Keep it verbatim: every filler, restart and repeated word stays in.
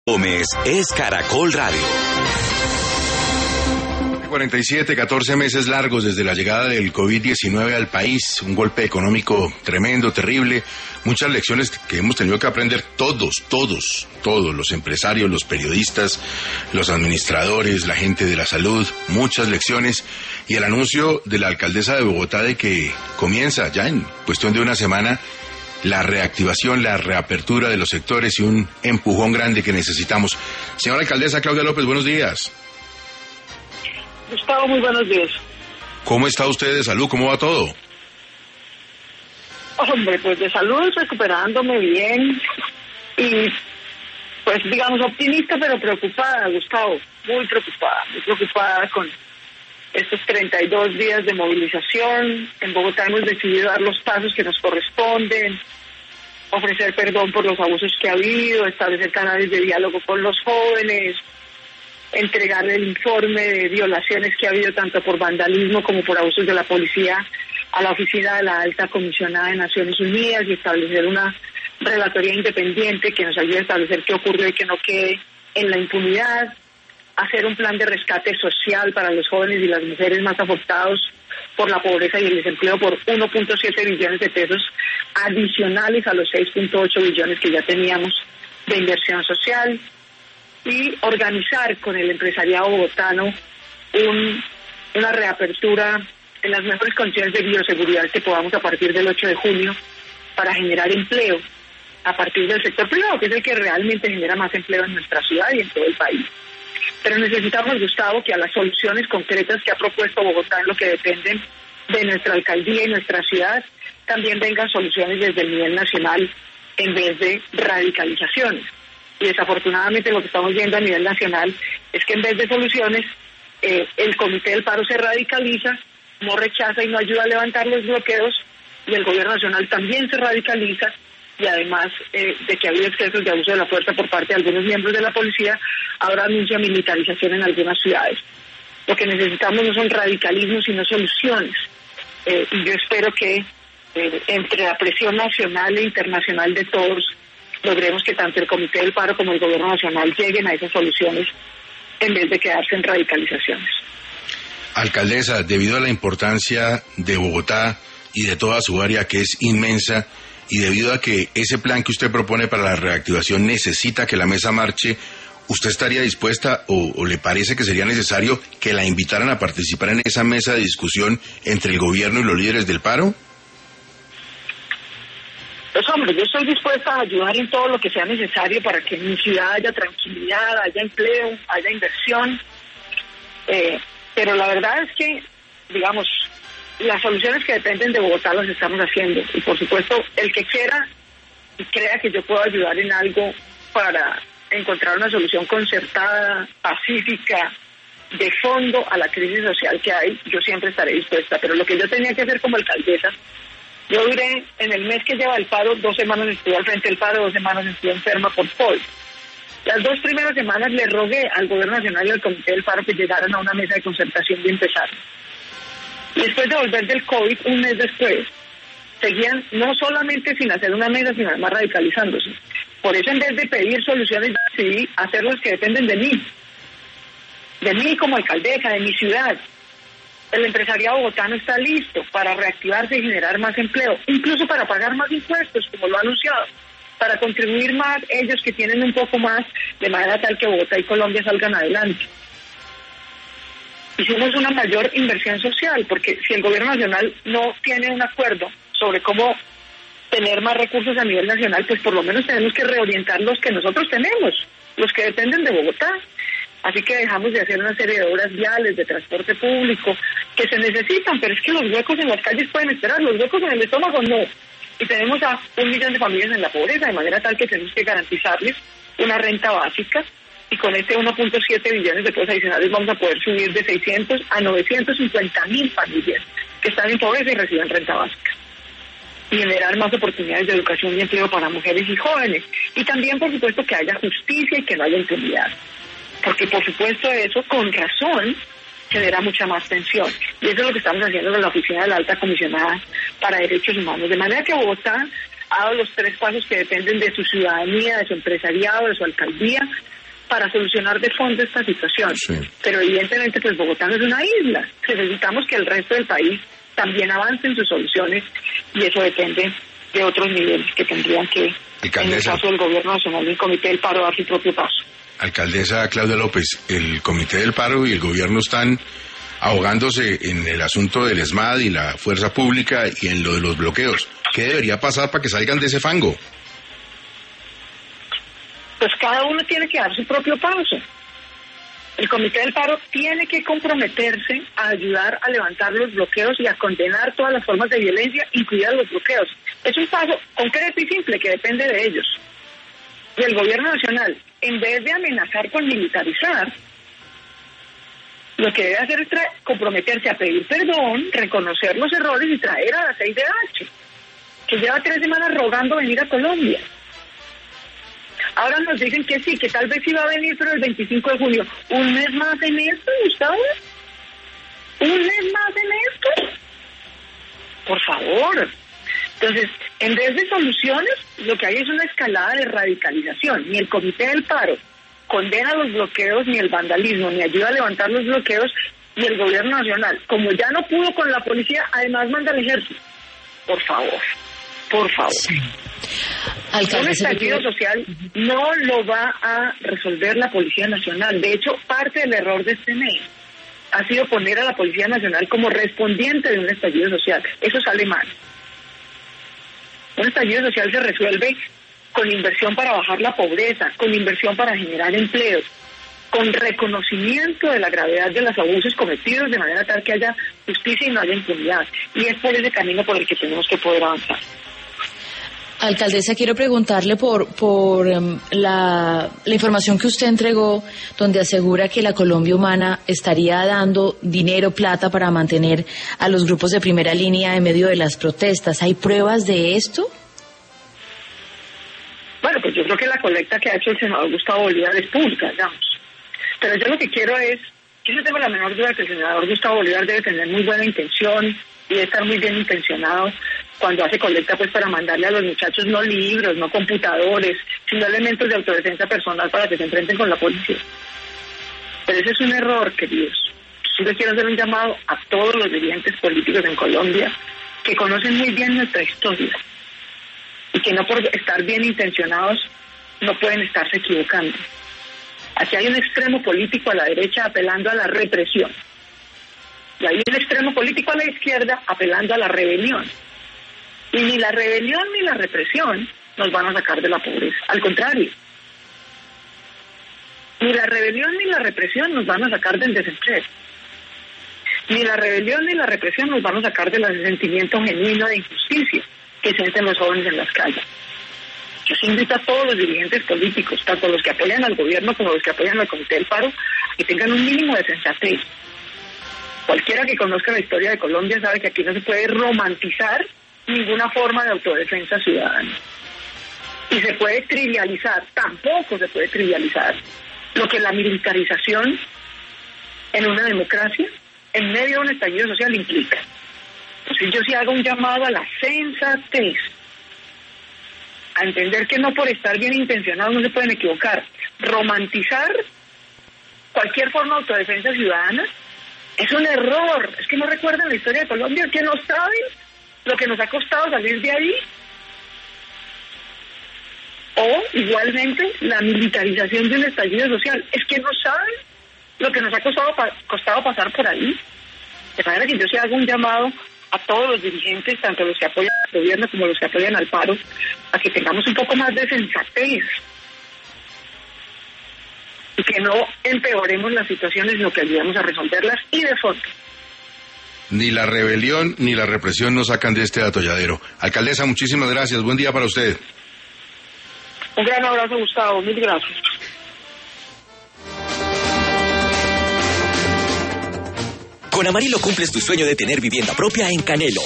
Gómez es Caracol Radio. cuarenta y siete, catorce meses largos desde la llegada del COVID diecinueve al país, un golpe económico tremendo, terrible, muchas lecciones que hemos tenido que aprender todos, todos, todos, los empresarios, los periodistas, los administradores, la gente de la salud, muchas lecciones, y el anuncio de la alcaldesa de Bogotá de que comienza ya en cuestión de una semana la reactivación, la reapertura de los sectores y un empujón grande que necesitamos. Señora alcaldesa Claudia López, buenos días. Gustavo, muy buenos días. ¿Cómo está usted de salud? ¿Cómo va todo? Hombre, pues de salud recuperándome bien y pues digamos optimista pero preocupada, Gustavo, muy preocupada, muy preocupada con estos treinta y dos días de movilización. En Bogotá hemos decidido dar los pasos que nos corresponden, ofrecer perdón por los abusos que ha habido, establecer canales de diálogo con los jóvenes, entregar el informe de violaciones que ha habido tanto por vandalismo como por abusos de la policía a la oficina de la Alta Comisionada de Naciones Unidas y establecer una relatoría independiente que nos ayude a establecer qué ocurrió y que no quede en la impunidad, hacer un plan de rescate social para los jóvenes y las mujeres más afectados por la pobreza y el desempleo por uno punto siete billones de pesos adicionales a los seis punto ocho billones que ya teníamos de inversión social, y organizar con el empresariado bogotano un, una reapertura en las mejores condiciones de bioseguridad que podamos a partir del ocho de junio para generar empleo a partir del sector privado, que es el que realmente genera más empleo en nuestra ciudad y en todo el país. Pero necesitamos, Gustavo, que a las soluciones concretas que ha propuesto Bogotá en lo que dependen de nuestra alcaldía y nuestra ciudad, también vengan soluciones desde el nivel nacional en vez de radicalizaciones. Y desafortunadamente lo que estamos viendo a nivel nacional es que en vez de soluciones, eh, el Comité del Paro se radicaliza, no rechaza y no ayuda a levantar los bloqueos, y el gobierno nacional también se radicaliza, y además eh, de que ha habido excesos de abuso de la fuerza por parte de algunos miembros de la policía, ahora anuncia militarización en algunas ciudades. Lo que necesitamos no son radicalismos, sino soluciones. Eh, y yo espero que eh, entre la presión nacional e internacional de todos, logremos que tanto el Comité del Paro como el Gobierno Nacional lleguen a esas soluciones en vez de quedarse en radicalizaciones. Alcaldesa, debido a la importancia de Bogotá y de toda su área, que es inmensa, y debido a que ese plan que usted propone para la reactivación necesita que la mesa marche, ¿usted estaría dispuesta o, o le parece que sería necesario que la invitaran a participar en esa mesa de discusión entre el gobierno y los líderes del paro? Pues hombre, yo estoy dispuesta a ayudar en todo lo que sea necesario para que en mi ciudad haya tranquilidad, haya empleo, haya inversión, eh, pero la verdad es que, digamos, las soluciones que dependen de Bogotá las estamos haciendo, y por supuesto el que quiera y crea que yo puedo ayudar en algo para encontrar una solución concertada, pacífica, de fondo a la crisis social que hay, yo siempre estaré dispuesta. Pero lo que yo tenía que hacer como alcaldesa, yo duré, en el mes que lleva el paro, dos semanas estuve al frente del paro, dos semanas estuve enferma por COVID. Las dos primeras semanas le rogué al Gobierno Nacional y al Comité del Paro que llegaran a una mesa de concertación y empezar. Y después de volver del COVID, un mes después, seguían no solamente sin hacer una mesa, sino además radicalizándose. Por eso, en vez de pedir soluciones, decidí hacer las que dependen de mí. De mí como alcaldesa, de mi ciudad. El empresariado bogotano está listo para reactivarse y generar más empleo, incluso para pagar más impuestos, como lo ha anunciado, para contribuir más ellos que tienen un poco más, de manera tal que Bogotá y Colombia salgan adelante. Hicimos una mayor inversión social, porque si el gobierno nacional no tiene un acuerdo sobre cómo tener más recursos a nivel nacional, pues por lo menos tenemos que reorientar los que nosotros tenemos, los que dependen de Bogotá. Así que dejamos de hacer una serie de obras viales, de transporte público, que se necesitan, pero es que los huecos en las calles pueden esperar, los huecos en el estómago no. Y tenemos a un millón de familias en la pobreza, de manera tal que tenemos que garantizarles una renta básica, y con este uno punto siete billones de pesos adicionales vamos a poder subir de seiscientos a novecientos cincuenta mil familias que están en pobreza y reciben renta básica. Y generar más oportunidades de educación y empleo para mujeres y jóvenes. Y también, por supuesto, que haya justicia y que no haya impunidad. Porque, por supuesto, eso, con razón, genera mucha más tensión. Y eso es lo que estamos haciendo en la oficina de la Alta Comisionada para Derechos Humanos. De manera que Bogotá ha dado los tres pasos que dependen de su ciudadanía, de su empresariado, de su alcaldía, para solucionar de fondo esta situación. Sí. Pero evidentemente pues Bogotá no es una isla. Necesitamos que el resto del país también avance en sus soluciones y eso depende de otros niveles que tendrían que, Alcaldesa, en el caso del Gobierno Nacional y el Comité del Paro, dar su propio paso. Alcaldesa Claudia López, el Comité del Paro y el Gobierno están ahogándose en el asunto del ESMAD y la fuerza pública y en lo de los bloqueos. ¿Qué debería pasar para que salgan de ese fango? Pues cada uno tiene que dar su propio paso. El Comité del Paro tiene que comprometerse a ayudar a levantar los bloqueos y a condenar todas las formas de violencia, incluidas los bloqueos. Es un paso concreto y simple que depende de ellos. Y el Gobierno Nacional, en vez de amenazar con militarizar, lo que debe hacer es tra- comprometerse a pedir perdón, reconocer los errores y traer a la C I D H, que lleva tres semanas rogando venir a Colombia. Ahora nos dicen que sí, que tal vez iba a venir, pero el veinticinco de junio. ¿Un mes más en esto, Gustavo? ¿Un mes más en esto? Por favor. Entonces, en vez de soluciones, lo que hay es una escalada de radicalización. Ni el Comité del Paro condena los bloqueos, ni el vandalismo, ni ayuda a levantar los bloqueos, y el Gobierno Nacional, como ya no pudo con la policía, además manda al ejército. Por favor, por favor. Sí. Un estallido social no lo va a resolver la Policía Nacional. De hecho, parte del error de este M E I ha sido poner a la Policía Nacional como respondiente de un estallido social. Eso sale mal. Un estallido social se resuelve con inversión para bajar la pobreza, con inversión para generar empleos, con reconocimiento de la gravedad de los abusos cometidos, de manera tal que haya justicia y no haya impunidad. Y es por ese camino por el que tenemos que poder avanzar. Alcaldesa, quiero preguntarle por por um, la, la información que usted entregó, donde asegura que la Colombia Humana estaría dando dinero, plata, para mantener a los grupos de primera línea en medio de las protestas. ¿Hay pruebas de esto? Bueno, pues yo creo que la colecta que ha hecho el senador Gustavo Bolívar es pública, digamos. Pero yo lo que quiero es, yo no tengo la menor duda que el senador Gustavo Bolívar debe tener muy buena intención y debe estar muy bien intencionado cuando hace colecta, pues para mandarle a los muchachos no libros, no computadores, sino elementos de autodefensa personal para que se enfrenten con la policía. Pero ese es un error, queridos. Yo les quiero hacer un llamado a todos los dirigentes políticos en Colombia que conocen muy bien nuestra historia y que no por estar bien intencionados no pueden estarse equivocando. Aquí hay un extremo político a la derecha apelando a la represión y hay un extremo político a la izquierda apelando a la rebelión. Y ni la rebelión ni la represión nos van a sacar de la pobreza. Al contrario, ni la rebelión ni la represión nos van a sacar del desempleo. Ni la rebelión ni la represión nos van a sacar del sentimiento genuino de injusticia que sienten los jóvenes en las calles. Yo invito a todos los dirigentes políticos, tanto los que apoyan al gobierno como los que apoyan al Comité del Paro, a que tengan un mínimo de sensatez. Cualquiera que conozca la historia de Colombia sabe que aquí no se puede romantizar ninguna forma de autodefensa ciudadana. Y se puede trivializar, tampoco se puede trivializar lo que la militarización en una democracia, en medio de un estallido social, implica. Entonces yo sí hago un llamado a la sensatez, a entender que no por estar bien intencionados no se pueden equivocar. Romantizar cualquier forma de autodefensa ciudadana es un error. Es que no recuerdan la historia de Colombia, que no saben lo que nos ha costado salir de ahí. O, igualmente, la militarización de un estallido social. Es que no saben lo que nos ha costado, pa- costado pasar por ahí. De manera que yo sí hago un llamado a todos los dirigentes, tanto los que apoyan al gobierno como los que apoyan al paro, a que tengamos un poco más de sensatez y que no empeoremos las situaciones, sino que ayudemos a resolverlas y de fondo. Ni la rebelión ni la represión nos sacan de este atolladero. Alcaldesa, muchísimas gracias. Buen día para usted. Un gran abrazo, Gustavo. Mil gracias. Con Amarillo cumples tu sueño de tener vivienda propia en Canelo.